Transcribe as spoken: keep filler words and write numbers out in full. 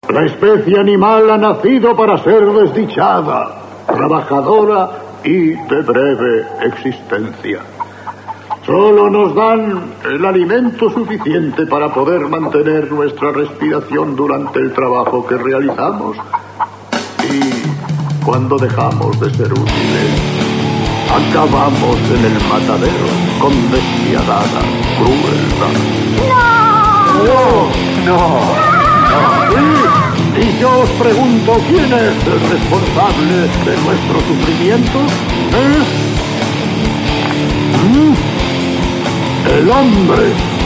La especie animal ha nacido para ser desdichada, trabajadora y de breve existencia. Solo nos dan el alimento suficiente para poder mantener nuestra respiración durante el trabajo que realizamos. Y cuando dejamos de ser útiles, acabamos en el matadero con despiadada crueldad. ¡No! ¡No! ¡No! Y, y yo os pregunto, ¿quién es el responsable de nuestro sufrimiento? ¿Eh? ¿Mm? El hombre.